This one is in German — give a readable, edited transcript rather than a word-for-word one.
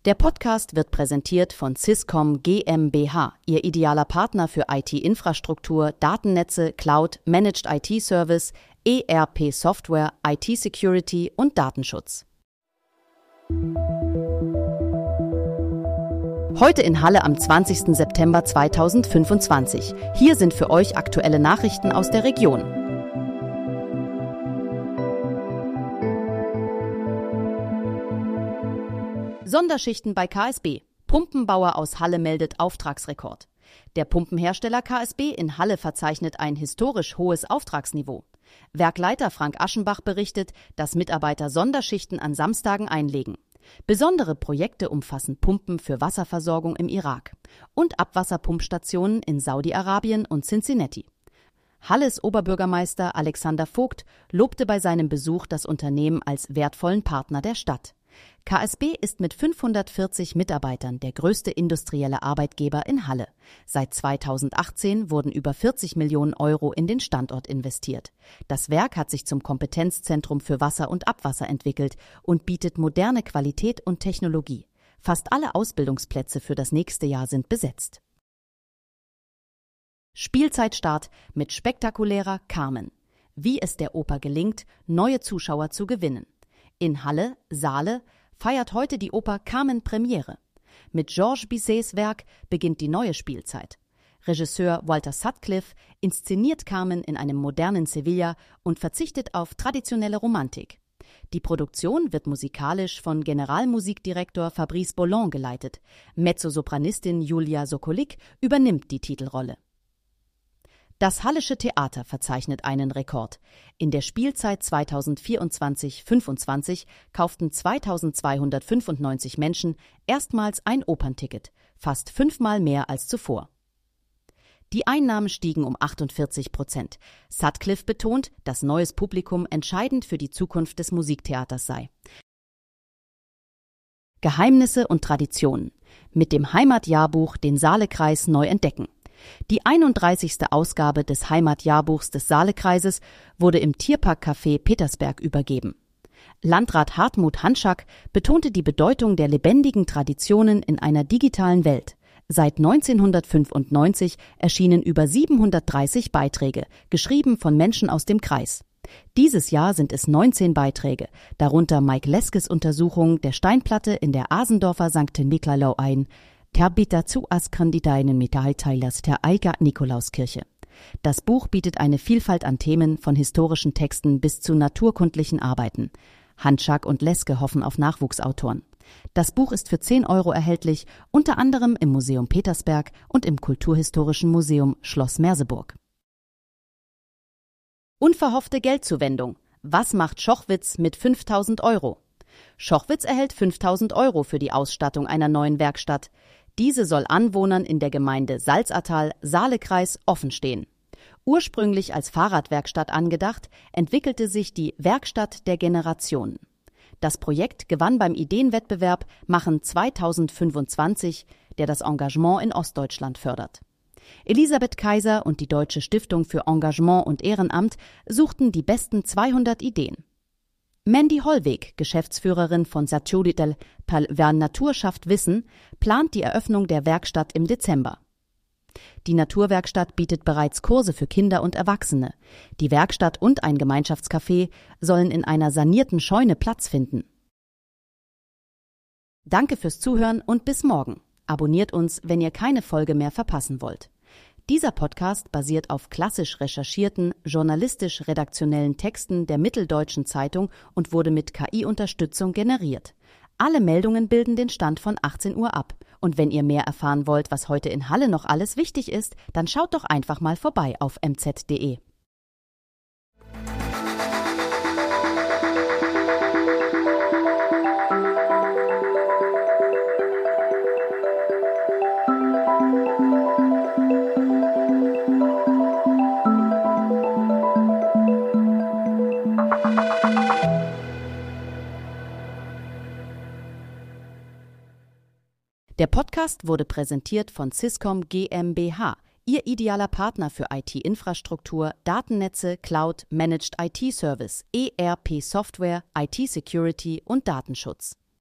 Der Podcast wird präsentiert von Swisscom GmbH, Ihr idealer Partner für IT-Infrastruktur, Datennetze, Cloud, Managed IT-Service, ERP-Software, IT-Security und Datenschutz. Heute in Halle am 20. September 2025. Hier sind für euch aktuelle Nachrichten aus der Region. Sonderschichten bei KSB. Pumpenbauer aus Halle meldet Auftragsrekord. Der Pumpenhersteller KSB in Halle verzeichnet ein historisch hohes Auftragsniveau. Werkleiter Frank Aschenbach berichtet, dass Mitarbeiter Sonderschichten an Samstagen einlegen. Besondere Projekte umfassen Pumpen für Wasserversorgung im Irak und Abwasserpumpstationen in Saudi-Arabien und Cincinnati. Halles Oberbürgermeister Alexander Vogt lobte bei seinem Besuch das Unternehmen als wertvollen Partner der Stadt. KSB ist mit 540 Mitarbeitern der größte industrielle Arbeitgeber in Halle. Seit 2018 wurden über 40 Millionen Euro in den Standort investiert. Das Werk hat sich zum Kompetenzzentrum für Wasser und Abwasser entwickelt und bietet moderne Qualität und Technologie. Fast alle Ausbildungsplätze für das nächste Jahr sind besetzt. Spielzeitstart mit spektakulärer Carmen. Wie es der Oper gelingt, neue Zuschauer zu gewinnen. In Halle, Saale, feiert heute die Oper Carmen Premiere. Mit Georges Bizets Werk beginnt die neue Spielzeit. Regisseur Walter Sutcliffe inszeniert Carmen in einem modernen Sevilla und verzichtet auf traditionelle Romantik. Die Produktion wird musikalisch von Generalmusikdirektor Fabrice Boland geleitet. Mezzosopranistin Julia Sokolik übernimmt die Titelrolle. Das Hallische Theater verzeichnet einen Rekord. In der Spielzeit 2024/25 kauften 2295 Menschen erstmals ein Opernticket, fast 5-mal mehr als zuvor. Die Einnahmen stiegen um 48%. Sutcliffe betont, dass neues Publikum entscheidend für die Zukunft des Musiktheaters sei. Geheimnisse und Traditionen. Mit dem Heimatjahrbuch den Saalekreis neu entdecken. Die 31. Ausgabe des Heimatjahrbuchs des Saalekreises wurde im Tierparkcafé Petersberg übergeben. Landrat Hartmut Hanschak betonte die Bedeutung der lebendigen Traditionen in einer digitalen Welt. Seit 1995 erschienen über 730 Beiträge, geschrieben von Menschen aus dem Kreis. Dieses Jahr sind es 19 Beiträge, darunter Mike Leskes Untersuchung der Steinplatte in der Asendorfer St. Niklaus ein, Terbita zu Askanditeinen Metallteilers der Eiger Nikolauskirche. Das Buch bietet eine Vielfalt an Themen von historischen Texten bis zu naturkundlichen Arbeiten. Hanschak und Leske hoffen auf Nachwuchsautoren. Das Buch ist für 10 € erhältlich, unter anderem im Museum Petersberg und im Kulturhistorischen Museum Schloss Merseburg. Unverhoffte Geldzuwendung. Was macht Schochwitz mit 5.000 €? Schochwitz erhält 5.000 € für die Ausstattung einer neuen Werkstatt. Diese soll Anwohnern in der Gemeinde Salzertal, Saalekreis offen stehen. Ursprünglich als Fahrradwerkstatt angedacht, entwickelte sich die Werkstatt der Generationen. Das Projekt gewann beim Ideenwettbewerb Machen 2025, der das Engagement in Ostdeutschland fördert. Elisabeth Kaiser und die Deutsche Stiftung für Engagement und Ehrenamt suchten die besten 200 Ideen. Mandy Hollweg, Geschäftsführerin von Saturitel per Wer Natur schafft Wissen, plant die Eröffnung der Werkstatt im Dezember. Die Naturwerkstatt bietet bereits Kurse für Kinder und Erwachsene. Die Werkstatt und ein Gemeinschaftscafé sollen in einer sanierten Scheune Platz finden. Danke fürs Zuhören und bis morgen. Abonniert uns, wenn ihr keine Folge mehr verpassen wollt. Dieser Podcast basiert auf klassisch recherchierten, journalistisch-redaktionellen Texten der Mitteldeutschen Zeitung und wurde mit KI-Unterstützung generiert. Alle Meldungen bilden den Stand von 18 Uhr ab. Und wenn ihr mehr erfahren wollt, was heute in Halle noch alles wichtig ist, dann schaut doch einfach mal vorbei auf mz.de. Der Podcast wurde präsentiert von Swisscom GmbH, Ihr idealer Partner für IT-Infrastruktur, Datennetze, Cloud, Managed IT-Service, ERP-Software, IT-Security und Datenschutz.